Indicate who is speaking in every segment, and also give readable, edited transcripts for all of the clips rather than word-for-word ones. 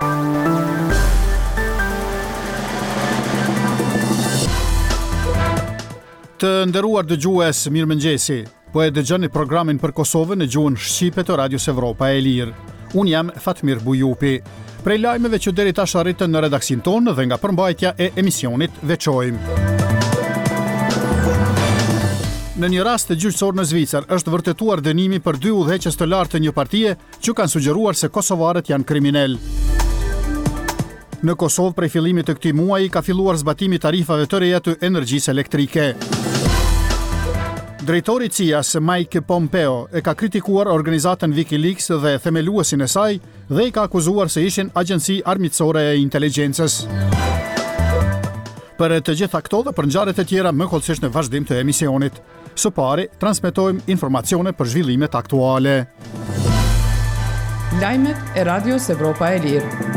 Speaker 1: Të nderuar dëgjues, mirëmëngjesi. Po e dëgjoni programin për Kosovën në gjuhën shqipe të Radios Evropa e Lirë. Unë jam Fatmir Bujupi. Prej lajmeve që deri tash arritën në redaksin tonë dhe nga përmbajtja e emisionit veçojmë. Në një rast të gjyqësor në Zvicër është vërtetuar dënimi për 2 udhëheqës të lartë të një partie që kanë sugjeruar se kosovarët janë kriminal. Në Kosovë prej fillimit të këtij muaji ka filluar zbatimi tarifave të reja të energjisë elektrike. Drejtori i CIA-s Mike Pompeo e ka kritikuar organizatën WikiLeaks dhe themeluesin e saj dhe i ka akuzuar se ishin agjenci armiqësore e inteligjencës. Për të gjitha këto dhe për ngjarjet e tjera më kollësisht në vazhdim të emisionit. Së pari, transmetojmë informacione për zhvillimet aktuale.
Speaker 2: Lajmet e Radios Evropa e Lirë.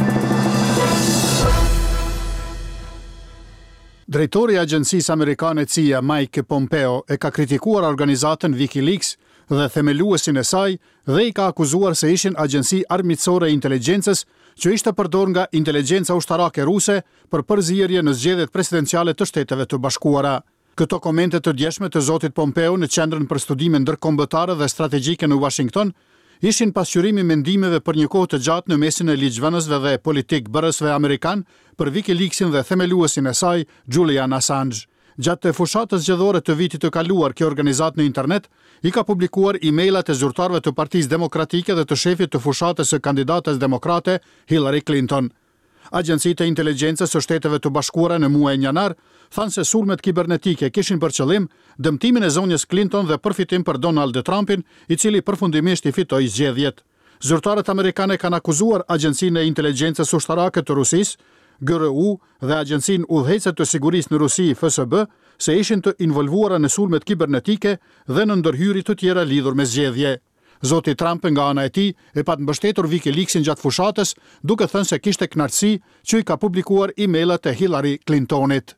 Speaker 1: Drejtori i agjencisë amerikane CIA Mike Pompeo e ka kritikuar organizatën WikiLeaks dhe themeluesin e saj dhe i ka akuzuar se ishin agjenci armiqësore e inteligjencës që ishte përdorur nga inteligjenca ushtarake ruse për përzierje në zgjedhjet presidenciale të Shteteve të Bashkuara. Këto komente të djeshme të zotit Pompeo në Qendrën për Studime Ndërkombëtare dhe Strategjike në Washington ishin pasqyrimi mendimeve për një kohë të gjatë në mesin e ligjvënësve dhe politik bërësve amerikan për WikiLeaksin dhe themeluesin e saj, Julian Assange. Gjatë të fushatës zgjedhore të vitit të kaluar, kjo organizatë në internet i ka publikuar emailat e zyrtarëve të Partisë Demokratike dhe të shefit të fushatës së kandidates demokrate Hillary Clinton. Agjencitë e inteligjencës së Shteteve të Bashkuara në muajin janar thanë se sulmet kibernetike kishin për qëllim dëmtimin e zonjës Clinton dhe përfitim për Donald Trumpin, i cili përfundimisht i fitoi zgjedhjet. Zyrtarët amerikanë kanë akuzuar Agjencinë e Inteligjencës Ushtarake të Rusisë, GRU dhe Agjencinë Udhëheqëse të Sigurisë në Rusi, FSB, se ishin të involvuara në sulmet kibernetike dhe në ndërhyrje të tjera lidhur me zgjedhje. Zoti Trump nga ana e tij e pat mbështetur WikiLeaksin gjatë fushatës, duke thënë se kishte kënaqësi që i ka publikuar emailat e Hillary Clintonit.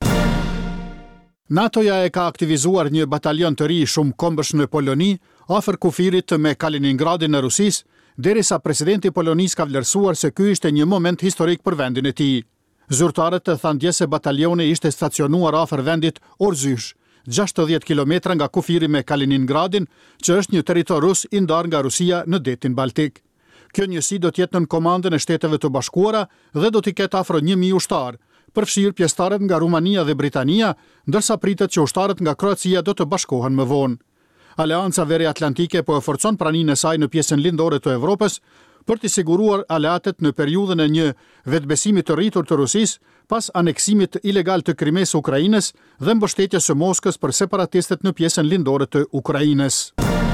Speaker 1: NATO-ja e ka aktivizuar një batalion të ri shumë kombësh në Poloni, afër kufirit me Kaliningradin në Rusisë, derisa presidenti i Polonisë ka vlerësuar se ky ishte një moment historik për vendin e tij. Zyrtarët thanë dje se batalioni ishte stacionuar afër vendit Orzysh, 60 km nga kufiri me Kaliningradin, që është një territor rus i ndarë nga Rusia në detin Baltik. Kjo njësi do t'jetë në komandën e Shteteve të Bashkuara dhe do t'i ketë afro 1000 ushtarë, përfshirë pjesëtarët nga Rumania dhe Britania, ndërsa pritet që ushtarët nga Kroacia do të bashkohen më vonë. Aleanca Veriatlantike po e forcon praninë e saj në pjesën lindore të Evropës për t'i siguruar aleatet në periudhën e një vetbesimi të rritur të Rusisë pas aneksimit ilegal të Krimes së Ukrainës dhe mbështetjes së Moskës për separatistët në pjesën lindore të Ukrainës.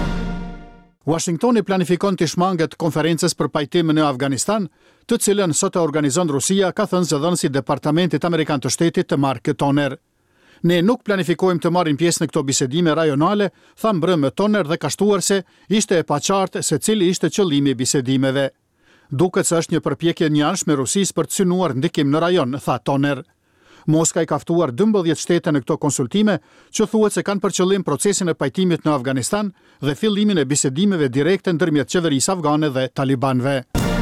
Speaker 1: Washingtoni planifikon të shmanget konferencës për pajtim në Afganistan, të cilën sot e organizon Rusia, ka thënë zëdhënësi Departamentit Amerikan të Shtetit të Mark Toner. Ne nuk planifikojmë të marrim pjesë në këto bisedime rajonale, tha mbrëmë Toner dhe ka shtuar se ishte e paqartë se cili ishte qëllimi i bisedimeve. Duket se është një përpjekje njanshme Rusisë për të synuar ndikim në rajon, tha Toner. Moska i ka ftuar 12 shtete në këto konsultime, që thuhet se kanë për qëllim procesin e pajtimit në Afganistan dhe fillimin e bisedimeve direkte ndërmjet qeverisë afgane dhe talibanëve.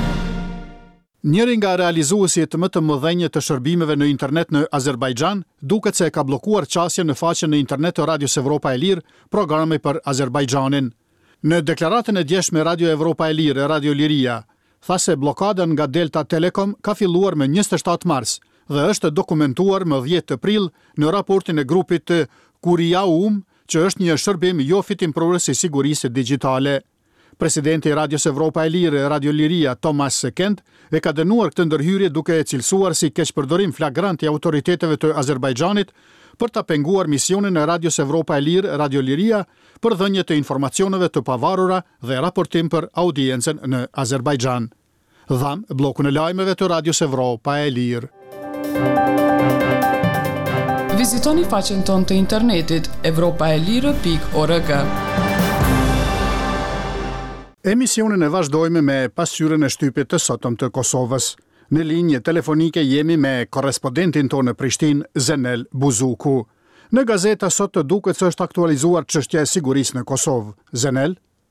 Speaker 1: Njëri nga realizuesit më të mëdhenj të shërbimeve në internet në Azerbajxhan duket se e ka bllokuar qasjen në faqen në internet të Radios Evropa e Lirë, programi për Azerbajxhanin. Në deklaratën e djeshme Radio Evropa e Lirë, Radio Liria, tha se blokada nga Delta Telecom ka filluar me 27 mars dhe është dokumentuar më 10 prill në raportin e grupit të Kuriaum, që është një shërbim jo fitimprurës i sigurisë digjitale. Presidenti i Radios Evropa e Lirë, Radio Liria, Thomas Kent, e ka dënuar këtë ndërhyrje duke e cilësuar si keqpërdorim flagrant i autoriteteve të Azerbajxhanit për ta penguar misionin e Radios Evropa e Lirë, Radio Liria, për dhënje të informacioneve të pavarura dhe raportim për audiencën në Azerbajxhan. Dham bllokun e lajmeve të Radios Evropa e Lirë.
Speaker 2: Vizitoni faqen tonë të internetit evropaelire.org.
Speaker 1: Emisionin e vazhdojmë me pasqyrën e shtypit të sotëm të Kosovës. Në linjë telefonike jemi me korrespondentin tonë në Prishtinë, Zenel Buzuku. Në gazeta sot të duket se është aktualizuar çështja e sigurisë në Kosovë. Zenel?
Speaker 3: Po,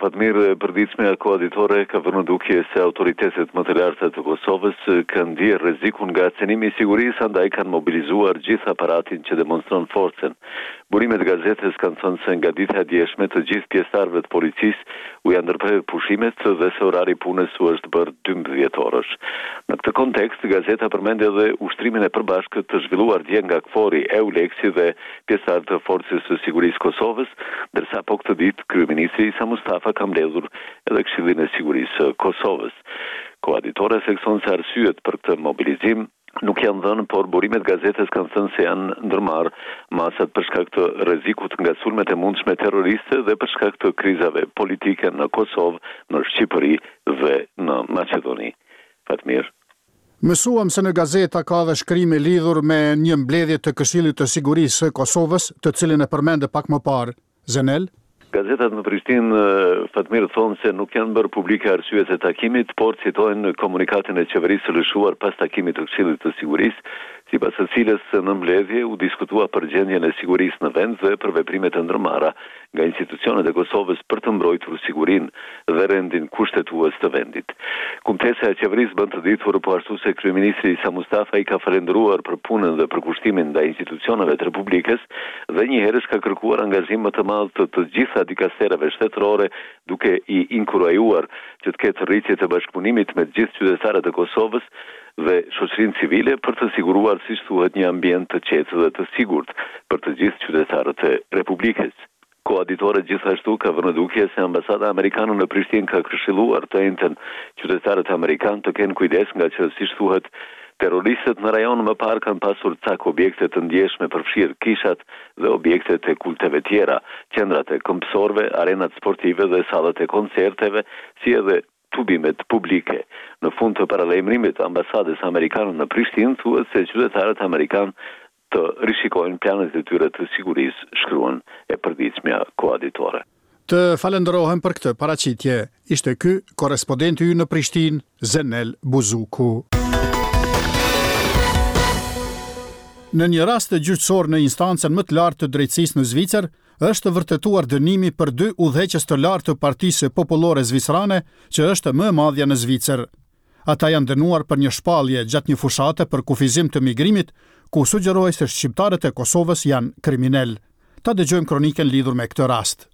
Speaker 3: Fatmir, përditshme e koaditore ka vënë dukje se autoritetet më të larta të Kosovës kanë ndier rrezikun nga cenimi i sigurisë, andaj kanë mobilizuar gjithë aparatin që demonstron forcën. Burimet gazetës kanë thënë se nga dita e djeshme të gjithë pjesëtarëve të policisë u janë ndërprerë pushimet dhe se orari punës u është bërë 12 orësh. Në këtë kontekst, gazeta përmend edhe ushtrimin e përbashkët të zhvilluar dje nga KFOR-i, EULEX-i dhe pjesëtarë të Forcës së Sigurisë Kosovës, ndërsa po këtë ditë kryeministri Isa Mustafa ka mbledhur edhe Këshillin e Sigurisë së Kosovës. Koaditore thekson se arsyet për këtë mobilizim nuk janë dhënë, por burimet gazetës kanë thënë se janë ndërmarrë masat për shkak të rrezikut nga sulmet e mundshme terroriste dhe për shkak të krizave politike në Kosovë, në Shqipëri dhe në Maqedoni. Fatmir.
Speaker 1: Mësuam se në gazeta ka dhe shkrimi lidhur me një mbledhje të Këshillit të Sigurisë së Kosovës, të cilin e përmende pak më parë. Zenel?
Speaker 3: Gazetat në Prishtinë, Fatmir, thonë se nuk janë bërë publike arsyet e takimit, por citojnë komunikatin e qeverisë së lëshuar pas takimit të Këshillit të Sigurisë, sipas së cilës në mbledhje u diskutua për gjendjen e sigurisë në vend dhe për veprimet e ndërmarra nga institucionet e Kosovës për të mbrojtur sigurinë dhe rendin kushtetues të vendit. Kumtesa e qeverisë bën të ditur po ashtu se kryeministri Isa Mustafa i ka falendëruar për punën dhe përkushtimin ndaj institucioneve të Republikës dhe njëherës ka kërkuar angazhim më të madh të gjitha dikastereve shtetërore, duke i inkurajuar që të ketë rritje të bashkëpunimit me të gjithë qytetarët e Kosovës dhe shoqërinë civile për të siguruar, siç thuhet, një ambient të qetë dhe të sigurt për të gjithë qytetarët e Republikës. Koaditore gjithashtu ka vënë dukje se ambasada amerikane në Prishtinë ka këshilluar të njëjtën qytetarët amerikanë të kenë kujdes nga që, siç thuhet, terroristët në rajon më parë kanë pasur cak objekte të ndjeshme përfshirë kishat dhe objektet e kulteve tjera, qendrat e këmbësorëve, arenat sportive dhe sallat e koncerteve, si edhe tubimet publike. Në fund të paralajmërimit të ambasadës amerikane në Prishtinë thuhet se qytetarët amerikanë të rishikojnë planet e tyre të sigurisë, shkruan e përditshmja koaditore.
Speaker 1: Të falenderohem për këtë paraqitje. Ishte ky korrespondenti ynë në Prishtinë, Zenel Buzuku. Në një rast të gjyqësor në instancën më të lartë të drejtësisë në Zvicër, është vërtetuar dënimi për 2 udhëheqës të lartë të Partisë Popullore Zvicrane, që është më e madhja në Zvicër. Ata janë dënuar për një shpallje gjatë një fushate për kufizim të migrimit, ku sugjerohej se shqiptarët e Kosovës janë kriminal. Ta dëgjojmë kronikën lidhur me këtë rast.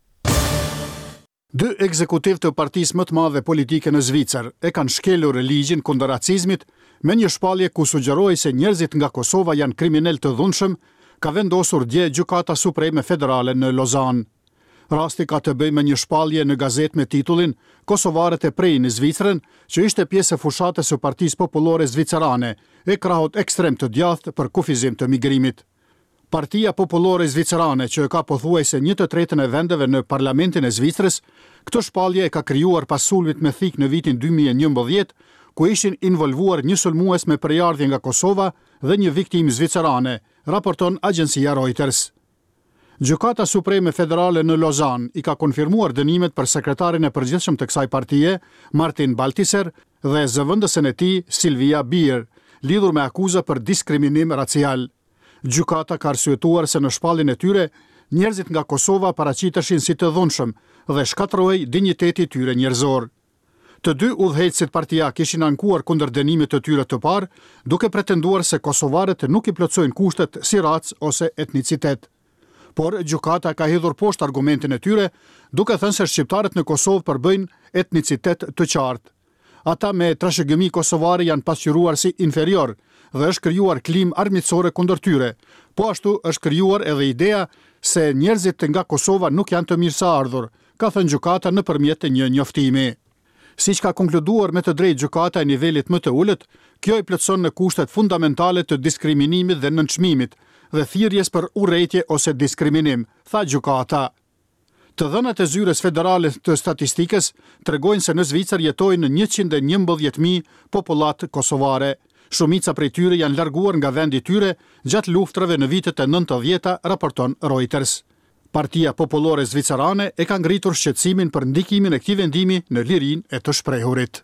Speaker 1: 2 ekzekutiv të partisë më të madhe politike në Zvicër e kanë shkelur ligjin kundër racizmit me një shpallje ku sugjerohej se njerëzit nga Kosova janë kriminal të dhunshëm, ka vendosur dje Gjykata Supreme Federale në Lozan. Rasti ka të bëjë me një shpallje në gazetë me titullin Kosovarët e prejnë në Zvicrën, që ishte pjesë e fushatës së Partisë Popullore Zvicerane e krahut ekstrem të djathtë për kufizim të migrimit. Partia Popullore Zvicerane, që ka pothuajse 1/3 e vendeve në Parlamentin e Zvicrës, këtë shpallje e ka krijuar pas sulmit me thik në vitin 2011, ku ishin involvuar një sulmues me prejardhje nga Kosova dhe një viktim zvicerane, raporton agjencia Reuters. Gjykata Supreme Federale në Lozan i ka konfirmuar dënimet për sekretarin e përgjithshëm të kësaj partie, Martin Baltiser, dhe zëvendësen e tij, Silvia Bier, lidhur me akuza për diskriminim racial. Gjykata ka arsyetuar se në shpalljen e tyre, njerëzit nga Kosova paraqiteshin si të dhunshëm dhe shkatërrohej dinjiteti i tyre njerëzor. Të 2 udhëheqësit partijak ishin ankuar kundër dënimit të tyre të parë, duke pretenduar se kosovarët nuk i plotësojnë kushtet si racë ose etnicitet. Por gjykata ka hedhur poshtë argumentin e tyre, duke thënë se shqiptarët në Kosovë përbëjnë etnicitet të qartë. Ata me trashëgimi kosovare janë pasqyruar si inferior dhe është krijuar klim armiqësore kundër tyre. Po ashtu është krijuar edhe ideja se njerëzit nga Kosova nuk janë të mirëseardhur, ka thënë gjykata nëpërmjet një njoftimi. Siç ka konkluduar me të drejtë gjykata e nivelit më të ulët, kjo i plotëson në kushtet fundamentale të diskriminimit dhe nënçmimit dhe thirrjes për urrëtie ose diskriminim, tha gjykata. Të dhënat e zyres federale të statistikës tregojnë se në Zvicër jetojnë 111.000 popullat kosovare. Shumica prej tyre janë larguar nga vendi i tyre gjatë luftrave në vitet e 90-ta, raporton Reuters. Partia Popullore Zvicerane e ka ngritur shqetësimin për ndikimin e këtij vendimi në lirinë e të shprehurit.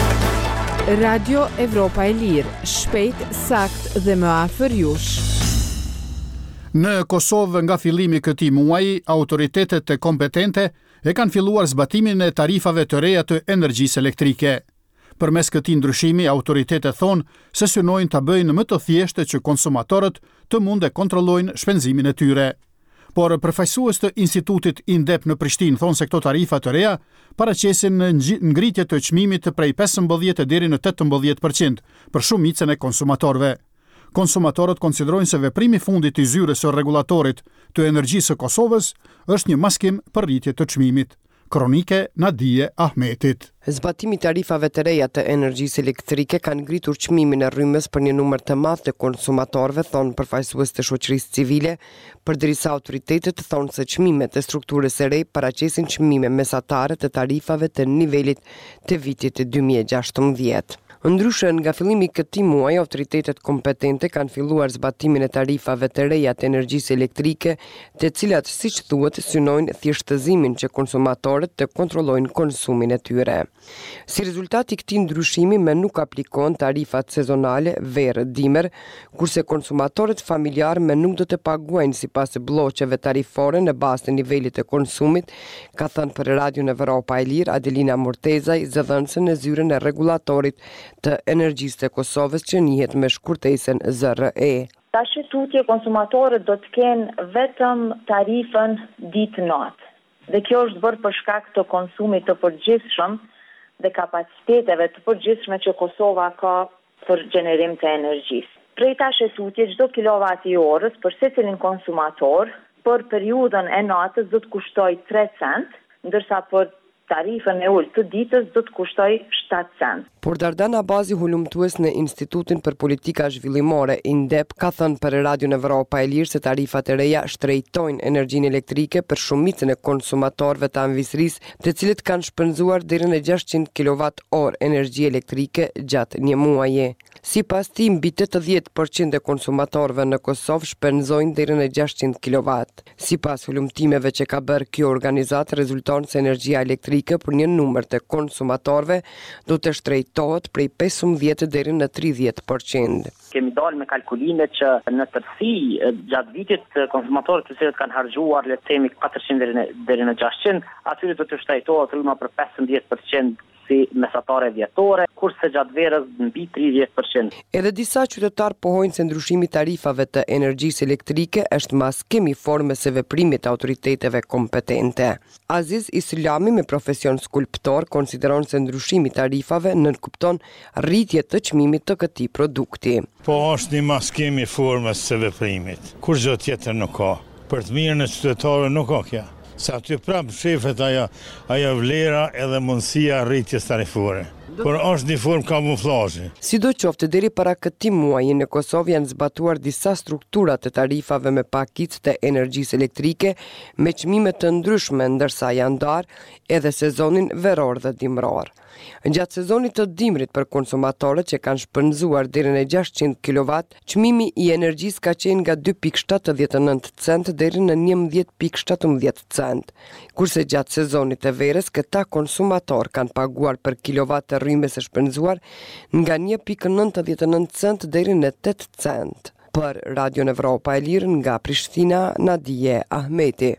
Speaker 4: Radio Evropa e Lirë, shpejt, sakt dhe më afër jush.
Speaker 1: Në Kosovë nga fillimi këtij muaji, autoritetet e kompetente e kanë filluar zbatimin e tarifave të reja të energjisë elektrike. Përmes këtij ndryshimi, autoritetet thonë se synojnë ta bëjnë më të thjeshtë që konsumatorët të mund të kontrollojnë shpenzimin e tyre. Por përfaqësues të Institutit INDEP në Prishtinë thonë se këto tarifa të reja paraqesin ngritje të çmimit prej 15 deri në 18% për shumicën e konsumatorëve. Konsumatorët konsiderojnë se veprimi i fundit i zyrës së rregullatorit të energjisë së Kosovës është një maskim për rritje të çmimit. Kronike Nadije Ahmetit.
Speaker 5: Zbatimi i tarifave të reja të energjisë elektrike kanë ngritur çmimin e rrymës për një numër të madh të konsumatorëve, thonë përfaqësues të shoqërisë civile, përderisa autoritetet thonë se çmimet e strukturës së re paraqesin çmime mesatare të tarifave të nivelit të vitit 2016. Ndryshe, nga fillimi i këtij muaji, autoritetet kompetente kanë filluar zbatimin e tarifave të reja të energjisë elektrike, të cilat, siç thuhet, synojnë thjeshtëzimin që konsumatorët të kontrollojnë konsumin e tyre. Si rezultat i këtij ndryshimi, me nuk aplikohen tarifat sezonale verë-dimër, kurse konsumatorët familjar me nuk do të paguajnë sipas bloqeve tarifore në bazë të nivelit të konsumit, ka thënë për Radion Evropa e Lirë Adelina Mortezaj, zëdhënëse në zyrën e rregullatorit të energjisë të Kosovës që njihet me shkurtesën ZRE.
Speaker 6: Tash tutje konsumatorët do të kenë vetëm tarifën ditë-natë. Dhe kjo është bërë për shkak të konsumit të përgjithshëm dhe kapaciteteve të përgjithshme që Kosova ka për gjenerim të energjisë. Prej tash tutje çdo kilovat i orës për secilin konsumator për periudhën e natës do të kushtoj 3 cent, ndërsa për tarifën e ulët të ditës do të kushtoj 7 cent.
Speaker 5: Por Dardan Abazi, hulumtues në Institutin për Politika Zhvillimore INDEP, ka thënë për Radion Evropa e Lirë se tarifat e reja shtrejtojnë energjinë elektrike për shumicën e konsumatorëve të anëvisërisë, të cilët kanë shpenzuar deri në 600 kWh energji elektrike gjatë një muaji. Sipas tij, mbi 80% e konsumatorëve në Kosovë shpenzojnë deri në 600 kW. Sipas hulumtimeve që ka bërë kjo organizatë, rezulton se energjia elektrike për një numër të konsumatorëve do të shtrejtohet prej 15 deri në 30%.
Speaker 7: Kemi dalë me kalkulime që në tërësi gjatë vitit konsumatorët të cilët kanë harxhuar le të themi 400 deri në 600, atyre do të shtrejtohet rryma për 15% si mesatare vjetore, kurse gjatë verës mbi 30%.
Speaker 5: Edhe disa qytetarë pohojnë se ndryshimi i tarifave të energjisë elektrike është maskimi i formës së veprimit të autoriteteve kompetente. Aziz Islami, me profesion skulptor, konsideron se ndryshimi i tarifave nënkupton rritje të çmimit të këtij produkti.
Speaker 8: Po është një maskim i formës së veprimit. Kur gjë tjetër nuk ka. Për të mirën e qytetarëve nuk ka kjo. Se aty prapë shefet ajo vlera edhe mundësia rritjes tarifore. Por është një formë kamuflazhi.
Speaker 5: Sidoqoftë, deri para këtij muaji në Kosovë janë zbatuar disa struktura të tarifave me pakicë të energjisë elektrike me çmime të ndryshme, ndërsa janë ndarë edhe sezonin veror dhe dimror. Gjatë sezonit të dimrit për konsumatorët që kanë shpenzuar deri në 600 kW, çmimi i energjisë ka qenë nga 2.79 cent deri në 11.17 cent. Kurse gjatë sezonit të verës, këta konsumatorë kanë paguar për kilovat të rrymës së shpenzuar nga 1.99 cent deri në 8 cent. Për Radion Evropa e Lirë nga Prishtina, Nadije Ahmeti.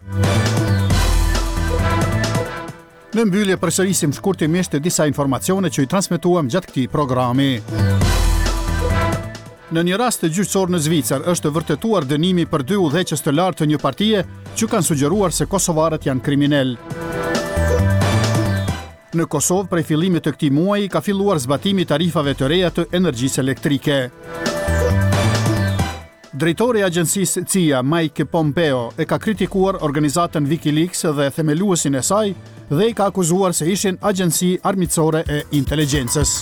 Speaker 1: Në mbyllje përsërisim shkurtimisht disa informacione që i transmetuam gjatë këtij programi. Në një rast gjyqësor në Zvicër është vërtetuar dënimi për 2 udhëheqës të lartë të një partie që kanë sugjeruar se kosovarët janë kriminal. Në Kosovë, prej fillimit të këtij muaji ka filluar zbatimi i tarifave të reja të energjisë elektrike. Drejtori i agjencisë CIA, Mike Pompeo, e ka kritikuar organizatën Wikileaks dhe themeluesin e saj dhe i ka akuzuar se ishin agjenci armiqësore e inteligjencës.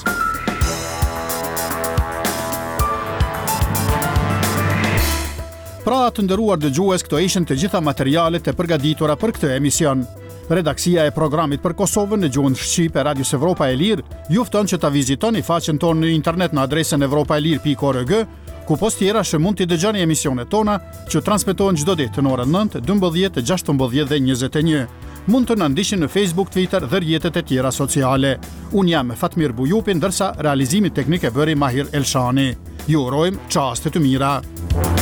Speaker 1: Pra të nderuar dëgjues, këto ishin të gjitha materialet e përgatitura për këtë emision. Redaksia e programit për Kosovën në gjuhën shqipe Radios Evropa e Lirë ju fton që ta vizitoni faqen tonë në internet në adresën evropaelir.org, ku post tjera që mund t'i dëgjoni emisionet tona që transmetohen çdo ditë në orën 9, 12, 16 dhe 21. Mund të na ndiqni në Facebook, Twitter dhe rrjetet e tjera sociale. Unë jam Fatmir Bujupi, ndërsa realizimi teknik e bëri Mahir Elshani. Ju urojmë çaste të mira.